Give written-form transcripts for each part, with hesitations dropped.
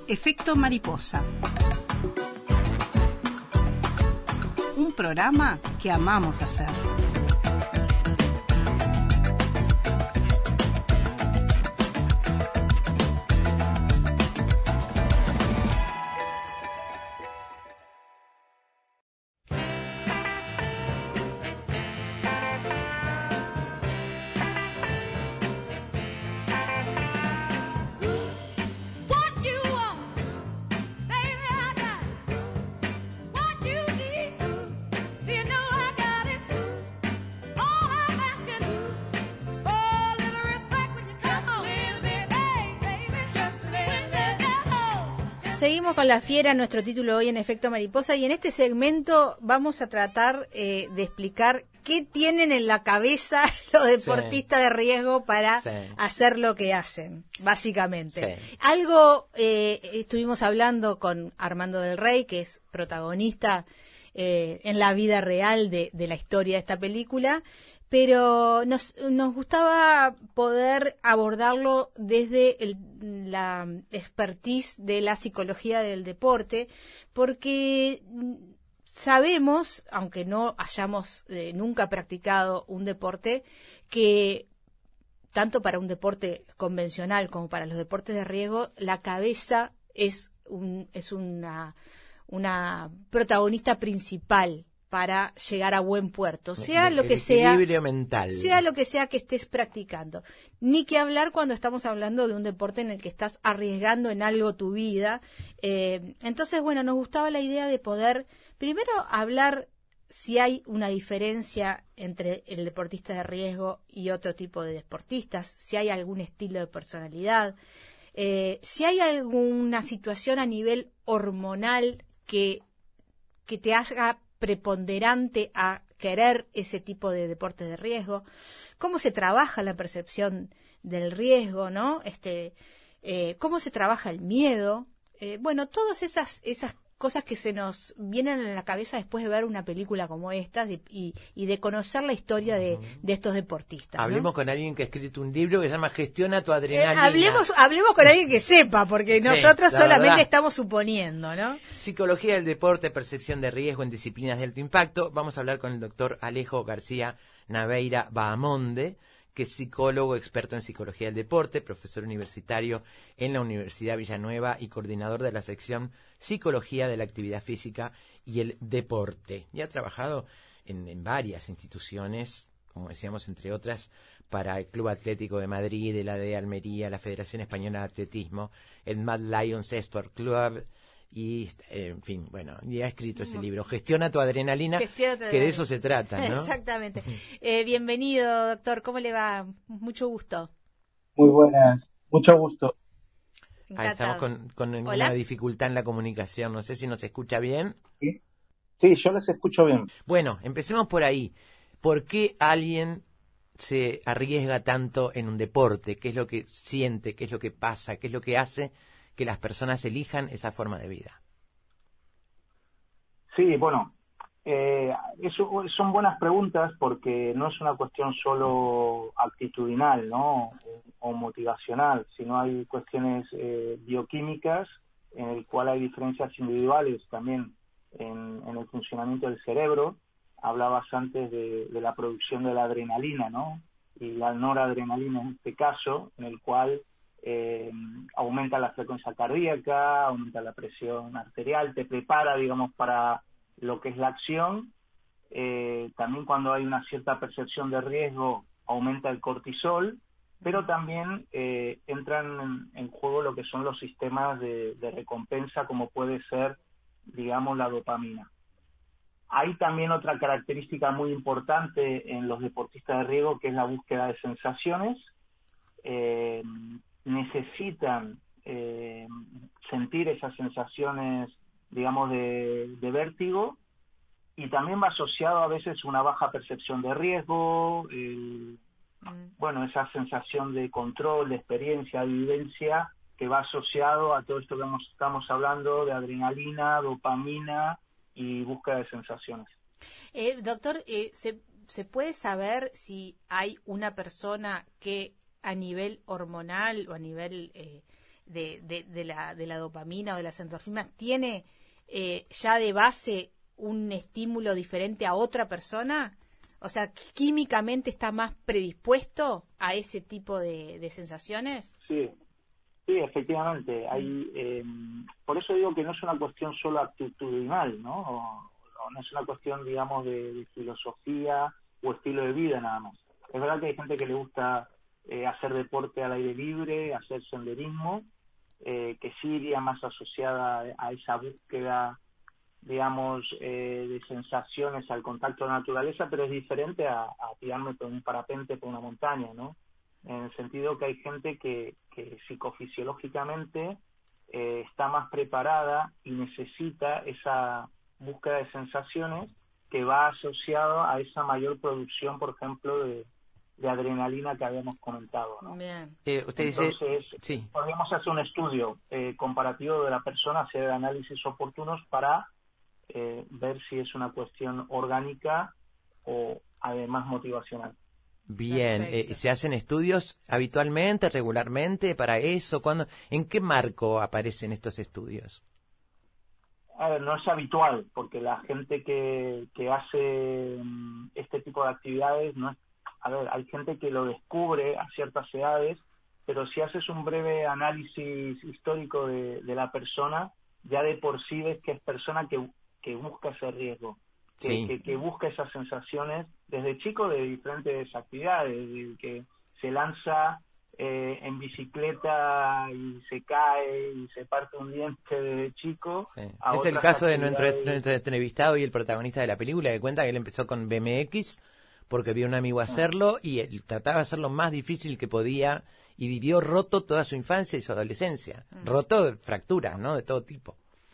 Efecto Mariposa. Un programa que amamos hacer. Seguimos con La Fiera, nuestro título hoy en Efecto Mariposa, y en este segmento vamos a tratar de explicar qué tienen en la cabeza los deportistas de riesgo para hacer lo que hacen, básicamente. Algo estuvimos hablando con Armando del Rey, que es protagonista en la vida real de la historia de esta película, pero nos gustaba poder abordarlo desde la expertise de la psicología del deporte, porque sabemos, aunque no hayamos nunca practicado un deporte, que tanto para un deporte convencional como para los deportes de riesgo, la cabeza es una protagonista principal para llegar a buen puerto, sea lo que sea, equilibrio mental, sea lo que sea que estés practicando. Ni que hablar cuando estamos hablando de un deporte en el que estás arriesgando en algo tu vida. Entonces, bueno, nos gustaba la idea de poder primero hablar si hay una diferencia entre el deportista de riesgo y otro tipo de deportistas, si hay algún estilo de personalidad, si hay alguna situación a nivel hormonal que te haga preponderante a querer ese tipo de deportes de riesgo, cómo se trabaja la percepción del riesgo, ¿no? Cómo se trabaja el miedo, bueno, todas esas cosas que se nos vienen a la cabeza después de ver una película como esta y de conocer la historia de estos deportistas, ¿no? Hablemos con alguien que ha escrito un libro que se llama Gestiona tu adrenalina. Hablemos con alguien que sepa, porque nosotros solamente estamos suponiendo, ¿no? Psicología del deporte, percepción de riesgo en disciplinas de alto impacto. Vamos a hablar con el doctor Alejo García Naveira Bahamonde, que es psicólogo, experto en psicología del deporte, profesor universitario en la Universidad Villanueva y coordinador de la sección Psicología de la Actividad Física y el Deporte. Y ha trabajado en varias instituciones, como decíamos, entre otras, para el Club Atlético de Madrid, el AD Almería, la Federación Española de Atletismo, el Mad Lions Sport Club, y en fin, bueno, y ha escrito ese libro, Gestiona tu adrenalina, que de eso se trata, ¿no? Exactamente. Bienvenido, doctor, ¿cómo le va? Mucho gusto. Muy buenas, mucho gusto. Ahí estamos con una dificultad en la comunicación, no sé si nos escucha bien. Sí, yo les escucho bien. Bueno, empecemos por ahí. ¿Por qué alguien se arriesga tanto en un deporte? ¿Qué es lo que siente? ¿Qué es lo que pasa? ¿Qué es lo que hace que las personas elijan esa forma de vida? Sí, bueno, son buenas preguntas porque no es una cuestión solo actitudinal, ¿no? O motivacional, sino hay cuestiones bioquímicas en el cual hay diferencias individuales también en el funcionamiento del cerebro. Hablabas antes de la producción de la adrenalina, ¿no? Y la noradrenalina en este caso, en el cual aumenta la frecuencia cardíaca, aumenta la presión arterial, te prepara, digamos, para lo que es la acción. También cuando hay una cierta percepción de riesgo, aumenta el cortisol, pero también entran en juego lo que son los sistemas de recompensa, como puede ser, digamos, la dopamina. Hay también otra característica muy importante en los deportistas de riesgo, que es la búsqueda de sensaciones. Necesitan sentir esas sensaciones, digamos, de vértigo, y también va asociado a veces una baja percepción de riesgo, bueno, esa sensación de control, de experiencia, de vivencia, que va asociado a todo esto que estamos hablando de adrenalina, dopamina y búsqueda de sensaciones. Doctor, ¿se puede saber si hay una persona que a nivel hormonal o a nivel de la dopamina o de las endorfinas tiene ya de base un estímulo diferente a otra persona? O sea, ¿químicamente está más predispuesto a ese tipo de sensaciones? Sí, efectivamente. Por eso digo que no es una cuestión solo actitudinal, ¿no? O no es una cuestión, digamos, de filosofía o estilo de vida nada más. Es verdad que hay gente que le gusta hacer deporte al aire libre, hacer senderismo, que sí iría más asociada a esa búsqueda, digamos, de sensaciones al contacto de la naturaleza, pero es diferente a tirarme por un parapente por una montaña, ¿no? En el sentido que hay gente que psicofisiológicamente está más preparada y necesita esa búsqueda de sensaciones que va asociado a esa mayor producción, por ejemplo, de adrenalina que habíamos comentado, ¿no? Bien. Usted Entonces, dice... Sí. podríamos hacer un estudio comparativo de la persona, hacer análisis oportunos para ver si es una cuestión orgánica o además motivacional. Bien, ¿se hacen estudios habitualmente, regularmente para eso? ¿En qué marco aparecen estos estudios? A ver, no es habitual, porque la gente que hace este tipo de actividades, no es, a ver, hay gente que lo descubre a ciertas edades, pero si haces un breve análisis histórico de la persona, ya de por sí ves que es persona que busca ese riesgo. Que busca esas sensaciones desde chico de diferentes actividades, que se lanza en bicicleta y se cae y se parte un diente desde chico. Sí. Es el caso de nuestro entrevistado y el protagonista de la película, que cuenta que él empezó con BMX porque vio a un amigo hacerlo y él trataba de hacer lo más difícil que podía y vivió roto toda su infancia y su adolescencia. Roto de fracturas, ¿no? De todo tipo.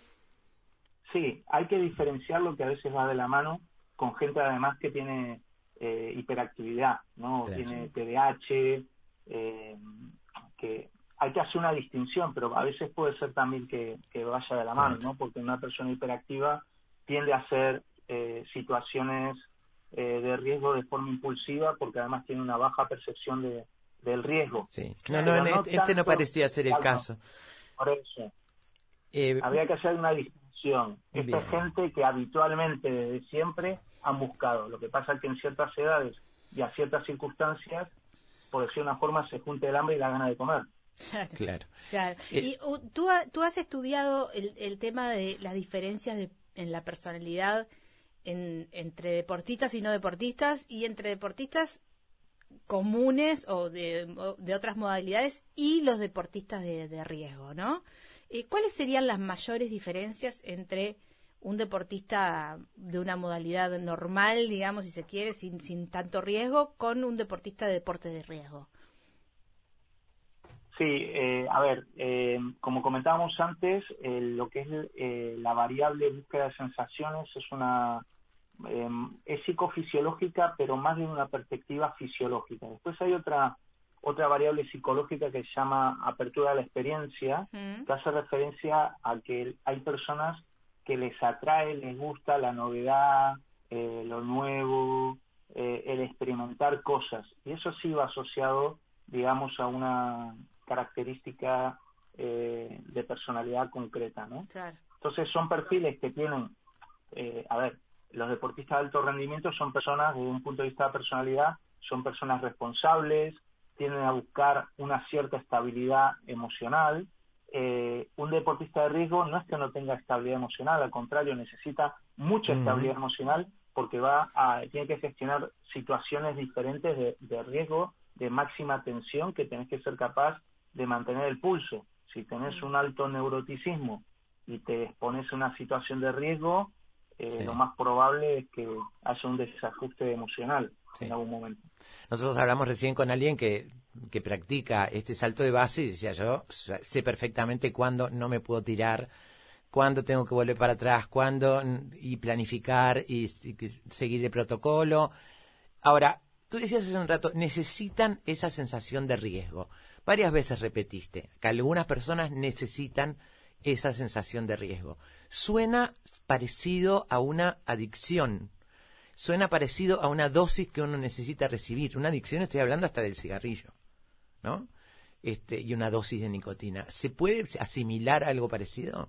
Sí, hay que diferenciar lo que a veces va de la mano con gente además que tiene hiperactividad, ¿no? Claro. Tiene TDAH, que hay que hacer una distinción, pero a veces puede ser también que vaya de la mano, ¿no? Porque una persona hiperactiva tiende a hacer situaciones de riesgo de forma impulsiva porque además tiene una baja percepción del riesgo. Sí. No, este no parecía ser el caso. Por eso. Habría que hacer una distinción. Esta es gente que habitualmente, desde siempre, han buscado. Lo que pasa es que en ciertas edades y a ciertas circunstancias, por decir una forma, se junta el hambre y la gana de comer. Claro. Y tú has estudiado el tema de las diferencias en la personalidad entre deportistas y no deportistas, y entre deportistas comunes o de otras modalidades y los deportistas de riesgo, ¿no? ¿Cuáles serían las mayores diferencias entre un deportista de una modalidad normal, digamos, si se quiere, sin tanto riesgo, con un deportista de deporte de riesgo? Sí, a ver, como comentábamos antes, lo que es la variable búsqueda de sensaciones es psicofisiológica, pero más de una perspectiva fisiológica. Después hay otra variable psicológica que se llama apertura a la experiencia, que hace referencia a que hay personas que les atrae, les gusta la novedad, lo nuevo, el experimentar cosas. Y eso sí va asociado, digamos, a una característica de personalidad concreta, ¿no? Claro. Entonces son perfiles que tienen, los deportistas de alto rendimiento son personas, desde un punto de vista de personalidad, son personas responsables, tienden a buscar una cierta estabilidad emocional. Un deportista de riesgo no es que no tenga estabilidad emocional, al contrario, necesita mucha estabilidad emocional porque tiene que gestionar situaciones diferentes de riesgo, de máxima tensión, que tenés que ser capaz de mantener el pulso. Si tenés un alto neuroticismo y te expones a una situación de riesgo, lo más probable es que haya un desajuste emocional en algún momento. Nosotros hablamos recién con alguien que practica este salto de base y decía, yo sé perfectamente cuándo no me puedo tirar, cuándo tengo que volver para atrás, cuándo, y planificar y seguir el protocolo. Ahora, tú decías hace un rato, necesitan esa sensación de riesgo. Varias veces repetiste que algunas personas necesitan esa sensación de riesgo. Suena parecido a una adicción. Suena parecido a una dosis que uno necesita recibir. Una adicción, estoy hablando hasta del cigarrillo, ¿no? y una dosis de nicotina. ¿Se puede asimilar algo parecido?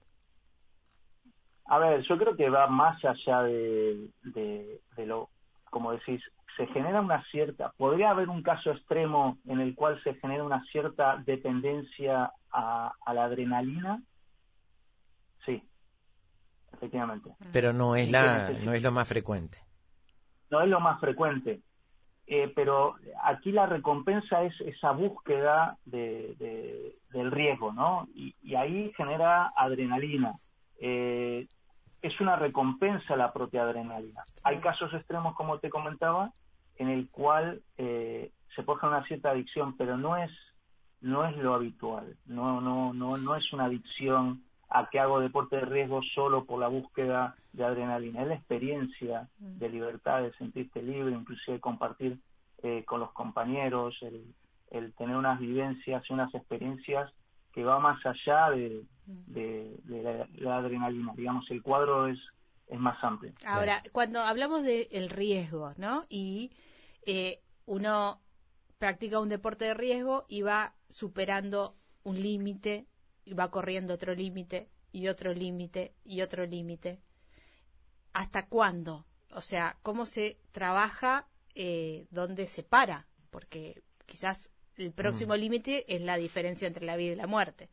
A ver, yo creo que va más allá de lo, como decís, se genera una cierta, podría haber un caso extremo en el cual se genera una cierta dependencia a la adrenalina. Sí, efectivamente. Pero no es no es lo más frecuente. No es lo más frecuente, pero aquí la recompensa es esa búsqueda del riesgo, ¿no? Y ahí genera adrenalina. Es una recompensa la propia adrenalina. Hay casos extremos, como te comentaba, en el cual se forja una cierta adicción, pero no es lo habitual. No es una adicción a que hago deporte de riesgo solo por la búsqueda de adrenalina. Es la experiencia de libertad, de sentirte libre, inclusive compartir con los compañeros, el tener unas vivencias y unas experiencias que va más allá de la adrenalina. Digamos, el cuadro es más amplio. Ahora, cuando hablamos del riesgo, ¿no? Y uno practica un deporte de riesgo y va superando un límite, y va corriendo otro límite, y otro límite, y otro límite. ¿Hasta cuándo? O sea, ¿cómo se trabaja? ¿Dónde se para? Porque quizás el próximo límite es la diferencia entre la vida y la muerte.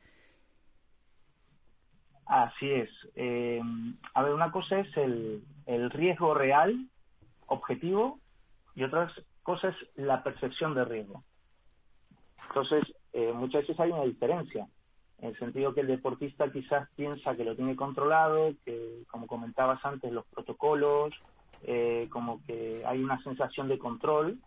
Así es. A ver, una cosa es el riesgo real, objetivo, y otra cosa es la percepción de riesgo. Entonces, muchas veces hay una diferencia, en el sentido que el deportista quizás piensa que lo tiene controlado, que, como comentabas antes, los protocolos, como que hay una sensación de control,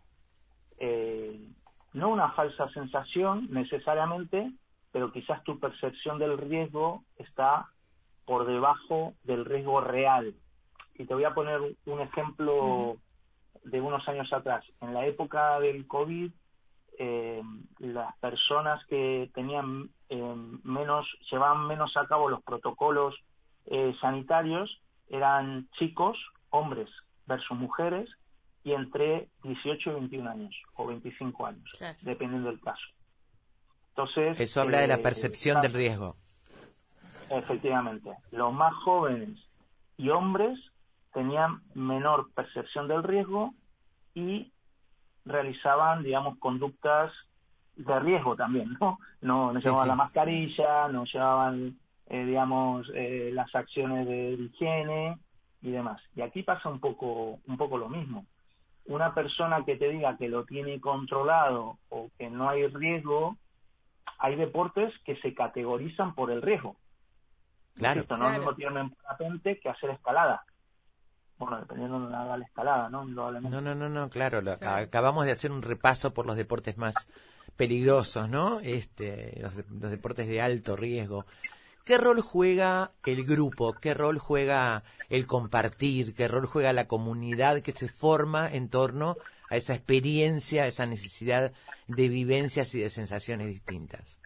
no una falsa sensación necesariamente, pero quizás tu percepción del riesgo está por debajo del riesgo real. Y te voy a poner un ejemplo de unos años atrás. En la época del COVID, las personas que tenían llevaban menos a cabo los protocolos sanitarios eran chicos, hombres versus mujeres, y entre 18 y 21 años, o 25 años, claro, dependiendo del caso. Entonces, eso habla de la percepción del riesgo. Efectivamente. Los más jóvenes y hombres tenían menor percepción del riesgo y realizaban, digamos, conductas de riesgo también, ¿no? No llevaban la mascarilla, no llevaban, las acciones de higiene y demás. Y aquí pasa un poco lo mismo. Una persona que te diga que lo tiene controlado o que no hay riesgo, hay deportes que se categorizan por el riesgo. Claro. Esto no es lo mismo tirarme en parapente que hacer escalada. Bueno, dependiendo de dónde haga la escalada, ¿no? No, claro. Acabamos de hacer un repaso por los deportes más peligrosos, ¿no? Los deportes de alto riesgo. ¿Qué rol juega el grupo? ¿Qué rol juega el compartir? ¿Qué rol juega la comunidad que se forma en torno a esa experiencia, a esa necesidad de vivencias y de sensaciones distintas?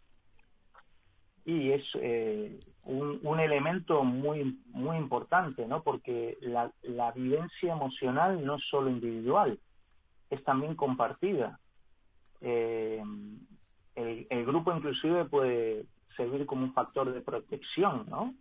Y es un elemento muy muy importante, ¿no? Porque la vivencia emocional no es solo individual, es también compartida. El grupo inclusive puede servir como un factor de protección, ¿no?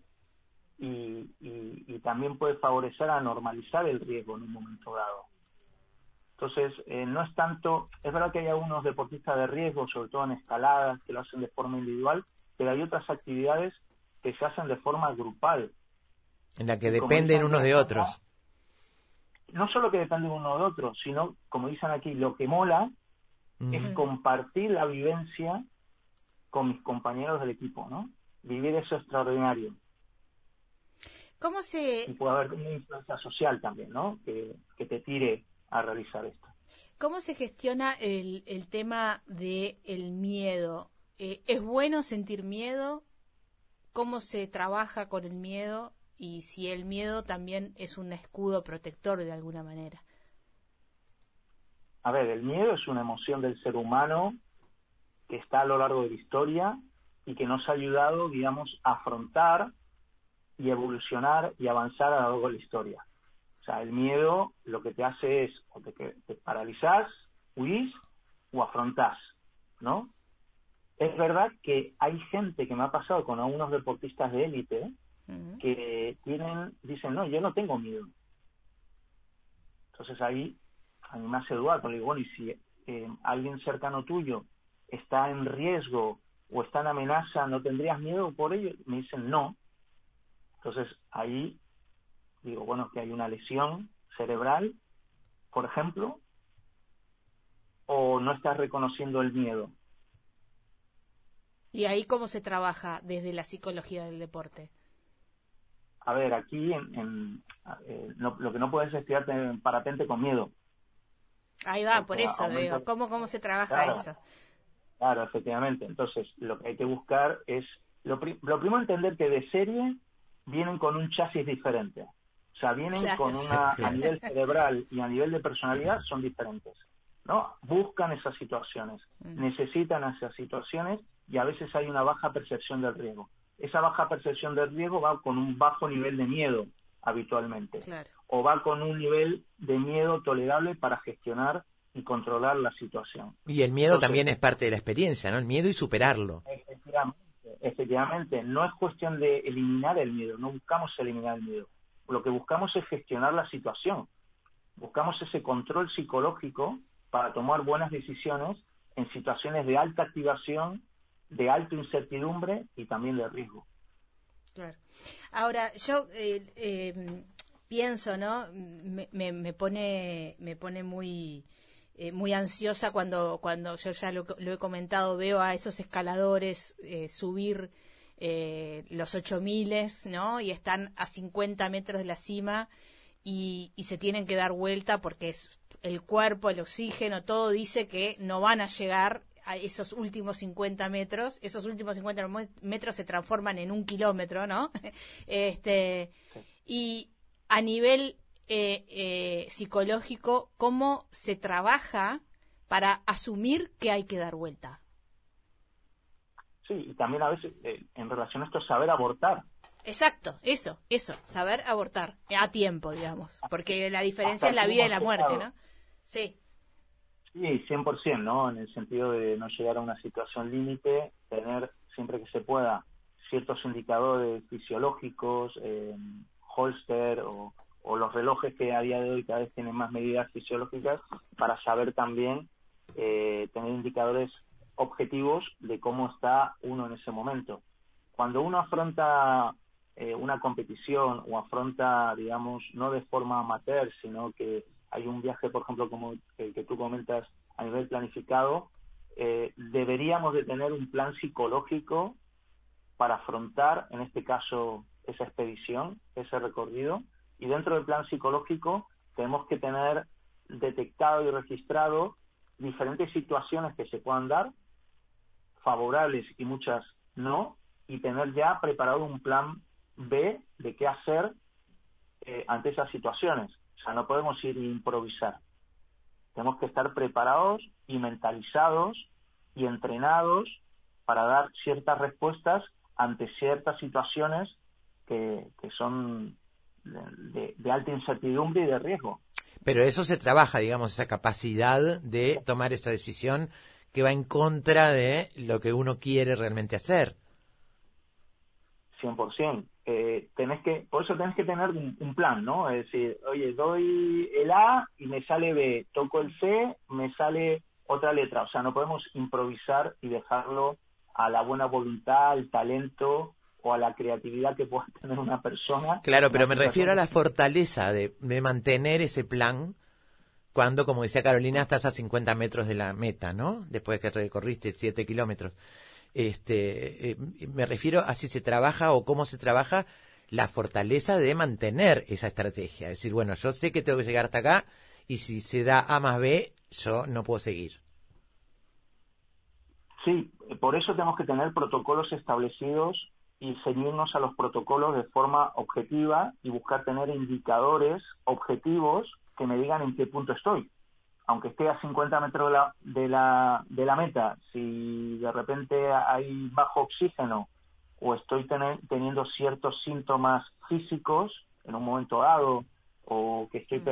Y también puede favorecer a normalizar el riesgo en un momento dado. Entonces, no es tanto, es verdad que hay algunos deportistas de riesgo, sobre todo en escaladas, que lo hacen de forma individual, pero hay otras actividades que se hacen de forma grupal. En la que dependen unos de otros. No solo que dependen uno de otros, sino, como dicen aquí, lo que mola es compartir la vivencia con mis compañeros del equipo, ¿no? Vivir eso extraordinario. Y puede haber una influencia social también, ¿no? Que te tire a realizar esto. ¿Cómo se gestiona el tema del miedo? ¿Es bueno sentir miedo? ¿Cómo se trabaja con el miedo? Y si el miedo también es un escudo protector de alguna manera. A ver, el miedo es una emoción del ser humano que está a lo largo de la historia y que nos ha ayudado, digamos, a afrontar y evolucionar y avanzar a lo largo de la historia. O sea, el miedo lo que te hace es o te paralizás, huís o afrontás, ¿no? Es verdad que hay gente que me ha pasado con algunos deportistas de élite que dicen, no, yo no tengo miedo. Entonces ahí a mí me hace dudar, porque digo, bueno, y si alguien cercano tuyo está en riesgo o está en amenaza, ¿no tendrías miedo por ello? Me dicen no. Entonces ahí digo, bueno, que hay una lesión cerebral, por ejemplo, o no estás reconociendo el miedo. ¿Y ahí cómo se trabaja desde la psicología del deporte? A ver, aquí lo que no puedes es tirarte en parapente con miedo. Ahí va, Porque por eso digo, ¿cómo se trabaja eso? Claro, efectivamente. Entonces, lo que hay que buscar es, lo primero entender que de serie vienen con un chasis diferente. O sea, vienen con a nivel cerebral y a nivel de personalidad son diferentes, ¿no? Buscan esas situaciones, necesitan esas situaciones y a veces hay una baja percepción del riesgo. Esa baja percepción del riesgo va con un bajo nivel de miedo habitualmente, o va con un nivel de miedo tolerable para gestionar y controlar la situación. Y el miedo también es parte de la experiencia, ¿no? El miedo y superarlo. Efectivamente, no es cuestión de eliminar el miedo, no buscamos eliminar el miedo. Lo que buscamos es gestionar la situación. Buscamos ese control psicológico para tomar buenas decisiones en situaciones de alta activación, de alta incertidumbre y también de riesgo. Claro. Ahora, yo pienso, ¿no? Me pone muy muy ansiosa cuando yo ya lo he comentado, veo a esos escaladores subir los 8000, ¿no? Y están a 50 metros de la cima y se tienen que dar vuelta porque es el cuerpo, el oxígeno, todo dice que no van a llegar a esos últimos 50 metros. Esos últimos 50 metros se transforman en 1 kilómetro, ¿no? Y a nivel psicológico, ¿cómo se trabaja para asumir que hay que dar vuelta? Sí, y también a veces en relación a esto saber abortar. Exacto, eso, saber abortar a tiempo, digamos, porque la diferencia es la vida y la muerte, ¿no? Sí. Sí, 100%, ¿no? En el sentido de no llegar a una situación límite, tener siempre que se pueda ciertos indicadores fisiológicos, holster o los relojes que a día de hoy cada vez tienen más medidas fisiológicas para saber también tener indicadores objetivos de cómo está uno en ese momento. Cuando uno afronta una competición o afronta, digamos, no de forma amateur, sino que hay un viaje, por ejemplo, como el que tú comentas a nivel planificado, deberíamos de tener un plan psicológico para afrontar, en este caso, esa expedición, ese recorrido, y dentro del plan psicológico tenemos que tener detectado y registrado diferentes situaciones que se puedan dar, favorables y muchas no, y tener ya preparado un plan B de qué hacer ante esas situaciones. O sea, no podemos ir a improvisar. Tenemos que estar preparados y mentalizados y entrenados para dar ciertas respuestas ante ciertas situaciones que son de alta incertidumbre y de riesgo. Pero eso se trabaja, digamos, esa capacidad de tomar esa decisión que va en contra de lo que uno quiere realmente hacer. 100%. Por eso tenés que tener un plan, ¿no? Es decir, oye, doy el A y me sale B, toco el C, me sale otra letra. O sea, no podemos improvisar y dejarlo a la buena voluntad, al talento o a la creatividad que pueda tener una persona. Claro, pero me refiero a la fortaleza de mantener ese plan cuando, como decía Carolina, estás a 50 metros de la meta, ¿no? Después que recorriste 7 kilómetros. Me refiero a si se trabaja o cómo se trabaja la fortaleza de mantener esa estrategia. Es decir, bueno, yo sé que tengo que llegar hasta acá y si se da A más B, yo no puedo seguir. Sí, por eso tenemos que tener protocolos establecidos y ceñirnos a los protocolos de forma objetiva y buscar tener indicadores objetivos que me digan en qué punto estoy. Aunque esté a 50 metros de la meta, si de repente hay bajo oxígeno o estoy teniendo ciertos síntomas físicos en un momento dado, o que estoy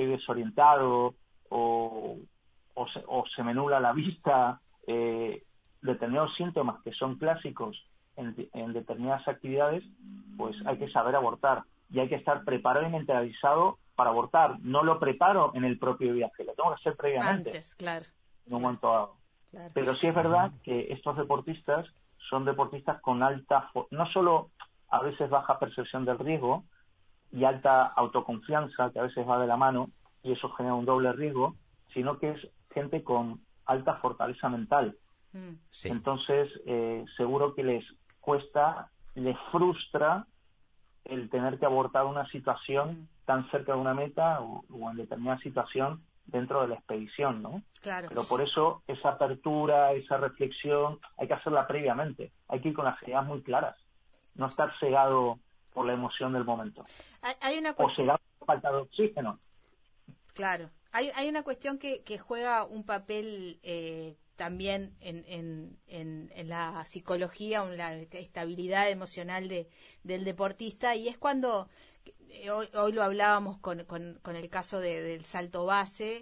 desorientado, o se me nubla la vista, determinados síntomas que son clásicos en determinadas actividades, pues hay que saber abortar y hay que estar preparado y mentalizado para abortar. No lo preparo en el propio viaje, lo tengo que hacer previamente. Antes, claro. En un momento dado. Claro. Pero sí es verdad que estos deportistas son deportistas con alta, no solo a veces baja percepción del riesgo y alta autoconfianza, que a veces va de la mano, y eso genera un doble riesgo, sino que es gente con alta fortaleza mental. Sí. Entonces, seguro que les cuesta, les frustra el tener que abortar una situación tan cerca de una meta o en determinada situación dentro de la expedición, ¿no? Claro. Pero por eso esa apertura, esa reflexión, hay que hacerla previamente. Hay que ir con las ideas muy claras. No estar cegado por la emoción del momento. Hay una O cegado por falta de oxígeno. Claro. Hay una cuestión que juega un papel también en la psicología o en la estabilidad emocional del deportista, y es cuando, hoy lo hablábamos con el caso del salto base,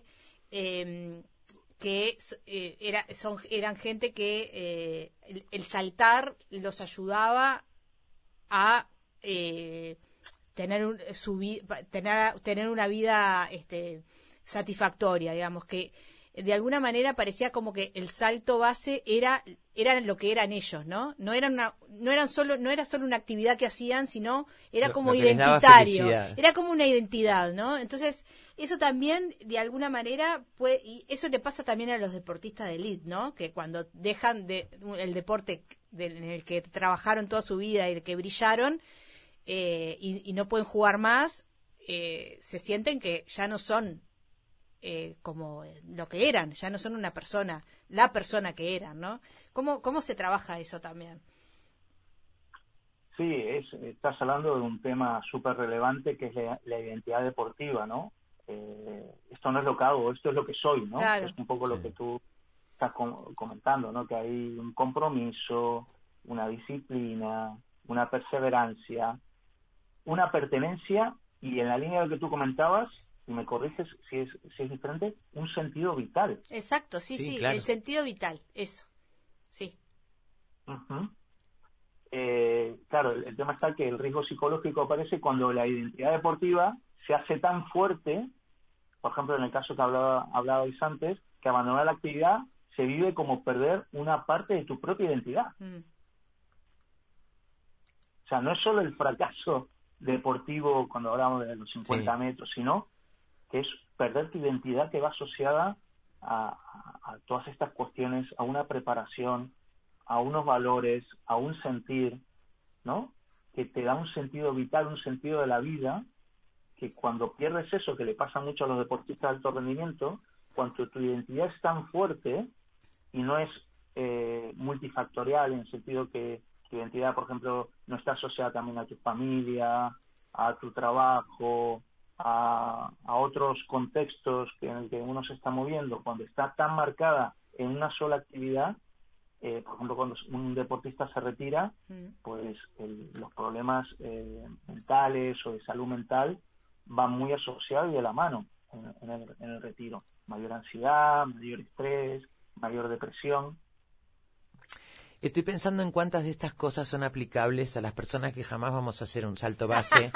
que eran gente que el saltar los ayudaba a tener una vida satisfactoria, digamos, que de alguna manera parecía como que el salto base era lo que eran ellos, ¿no? No era solo una actividad que hacían, sino era como lo que les daba identitario, felicidad. era como una identidad, ¿no? Entonces, eso también de alguna manera y eso le pasa también a los deportistas de élite, ¿no? Que cuando dejan el deporte en el que trabajaron toda su vida y el que brillaron, y no pueden jugar más, se sienten que ya no son como lo que eran, ya no son la persona que eran, ¿no? ¿Cómo se trabaja eso también? Sí, estás hablando de un tema súper relevante que es la identidad deportiva, ¿no? Esto no es lo que hago, esto es lo que soy, ¿no? Claro. Es un poco lo que tú estás comentando, ¿no? Que hay un compromiso, una disciplina, una perseverancia, una pertenencia y en la línea de lo que tú comentabas, y me corriges si es diferente, un sentido vital. Exacto, sí, claro. El sentido vital, eso, sí. Uh-huh. Claro, el tema está que el riesgo psicológico aparece cuando la identidad deportiva se hace tan fuerte, por ejemplo, en el caso que hablabais antes, que abandonar la actividad se vive como perder una parte de tu propia identidad. O sea, no es solo el fracaso deportivo cuando hablamos de los 50 metros, sino que es perder tu identidad que va asociada a todas estas cuestiones, a una preparación, a unos valores, a un sentir, ¿no? Que te da un sentido vital, un sentido de la vida, que cuando pierdes eso, que le pasa mucho a los deportistas de alto rendimiento, cuando tu identidad es tan fuerte y no es multifactorial, en el sentido que tu identidad, por ejemplo, no está asociada también a tu familia, a tu trabajo, a otros contextos en el que uno se está moviendo, cuando está tan marcada en una sola actividad, por ejemplo, cuando un deportista se retira, pues los problemas mentales o de salud mental van muy asociados y de la mano en el retiro. Mayor ansiedad, mayor estrés, mayor depresión. Estoy pensando en cuántas de estas cosas son aplicables a las personas que jamás vamos a hacer un salto base.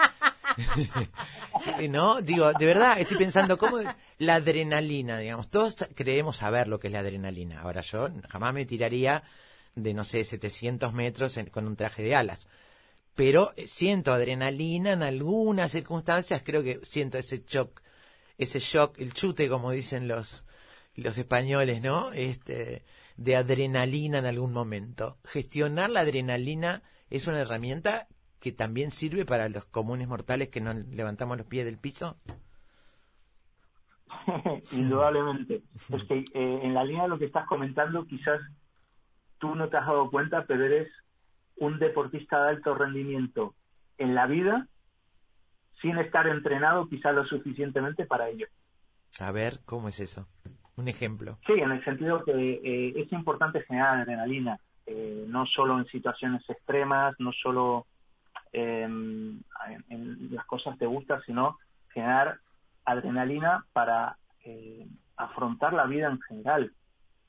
¿No? Digo, de verdad, estoy pensando cómo la adrenalina, digamos, todos creemos saber lo que es la adrenalina. Ahora yo jamás me tiraría de, no sé, 700 metros con un traje de alas. Pero siento adrenalina en algunas circunstancias, creo que siento ese shock, el chute, como dicen los españoles, ¿no? De adrenalina en algún momento. Gestionar la adrenalina es una herramienta que también sirve para los comunes mortales que no levantamos los pies del piso. Indudablemente. Es que en la línea de lo que estás comentando, quizás tú no te has dado cuenta, pero eres un deportista de alto rendimiento en la vida sin estar entrenado quizás lo suficientemente para ello. A ver, ¿cómo es eso? Un ejemplo. Sí, en el sentido que es importante generar adrenalina, no solo en situaciones extremas, no solo en las cosas que te gustan, sino generar adrenalina para afrontar la vida en general.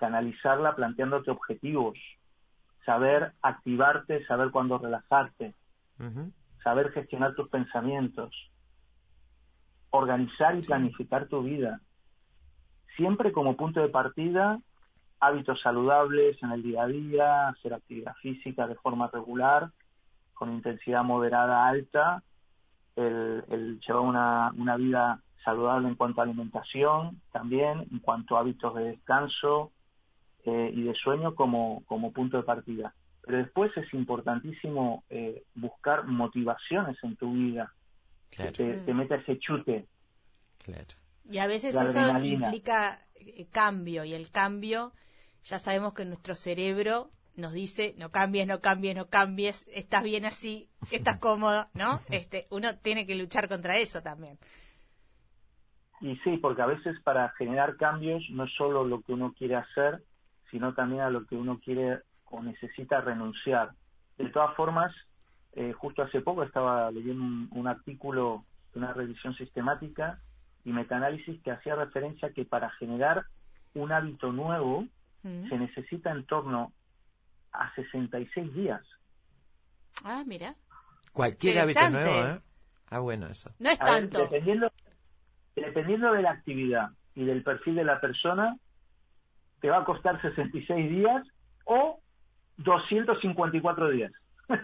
canalizarla planteándote objetivos, saber activarte, saber cuándo relajarte, saber gestionar tus pensamientos, organizar y planificar tu vida, siempre como punto de partida hábitos saludables en el día a día, hacer actividad física de forma regular, con intensidad moderada alta, el llevar una vida saludable en cuanto a alimentación, también en cuanto a hábitos de descanso y de sueño como punto de partida. Pero después es importantísimo buscar motivaciones en tu vida, claro, que te meta ese chute. Claro. Y a veces eso implica cambio, y el cambio, ya sabemos que nuestro cerebro nos dice, no cambies, no cambies, no cambies, estás bien así, estás cómodo, ¿no? Uno tiene que luchar contra eso también. Y sí, porque a veces para generar cambios no es solo lo que uno quiere hacer, sino también a lo que uno quiere o necesita renunciar. De todas formas, justo hace poco estaba leyendo un artículo de una revisión sistemática y metaanálisis que hacía referencia a que para generar un hábito nuevo se necesita en torno a 66 días. Ah, mira. Cualquier hábito nuevo, ¿eh? Ah, bueno, eso. No es tanto. Dependiendo de la actividad y del perfil de la persona, te va a costar 66 días o 254 días.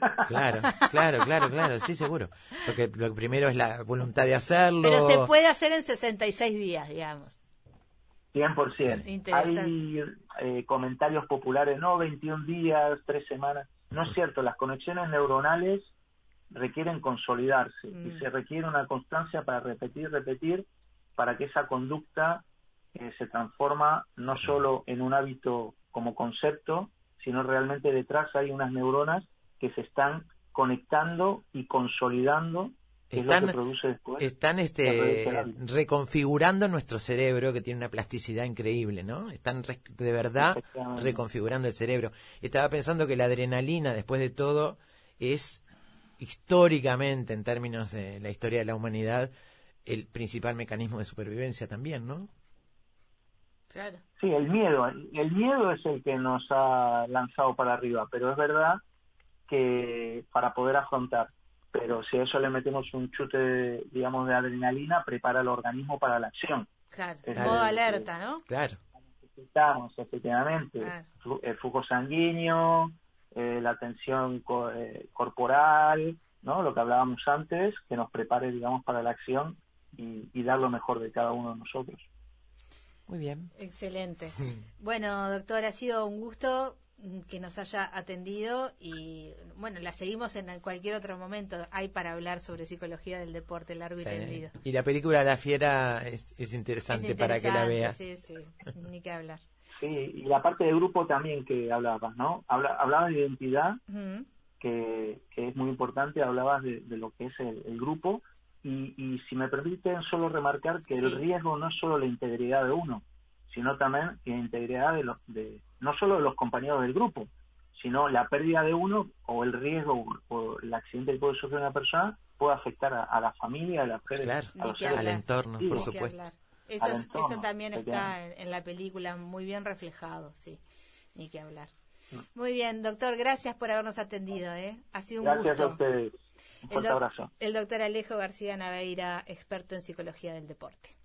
Claro, sí, seguro. Porque lo primero es la voluntad de hacerlo. Pero se puede hacer en 66 días, digamos. 100%. Hay comentarios populares, no, 21 días, 3 semanas. No es cierto, las conexiones neuronales requieren consolidarse y se requiere una constancia para repetir, para que esa conducta se transforma no solo en un hábito como concepto, sino realmente detrás hay unas neuronas que se están conectando y consolidando, que es lo que produce después. Están reconfigurando nuestro cerebro, que tiene una plasticidad increíble, ¿no? Están de verdad reconfigurando el cerebro. Estaba pensando que la adrenalina, después de todo, es históricamente, en términos de la historia de la humanidad, el principal mecanismo de supervivencia también, ¿no? Claro. Sí, el miedo es el que nos ha lanzado para arriba, pero es verdad que para poder afrontar, pero si a eso le metemos un chute, digamos, de adrenalina, prepara el organismo para la acción. Claro, modo alerta, ¿no? Claro. Necesitamos, efectivamente, el flujo sanguíneo, la tensión corporal, ¿no? Lo que hablábamos antes, que nos prepare, digamos, para la acción y dar lo mejor de cada uno de nosotros. Muy bien. Excelente. Bueno, doctor, ha sido un gusto que nos haya atendido y, bueno, la seguimos en cualquier otro momento. Hay para hablar sobre psicología del deporte largo y tendido. Y la película La Fiera es interesante para que la vea. Sí, ni que hablar. Sí, y la parte de grupo también que hablabas, ¿no? Hablabas de identidad, que es muy importante, hablabas de lo que es el grupo, y si me permiten solo remarcar que el riesgo no es solo la integridad de uno, sino también la integridad no solo de los compañeros del grupo, sino la pérdida de uno o el riesgo o el accidente que puede sufrir una persona puede afectar a la familia, a las mujeres, al entorno, por supuesto. Eso también está en la película muy bien reflejado, sí, ni que hablar. Muy bien, doctor, gracias por habernos atendido, ha sido un gusto. Gracias a ustedes. Un fuerte abrazo. El doctor Alejo García Naveira, experto en psicología del deporte.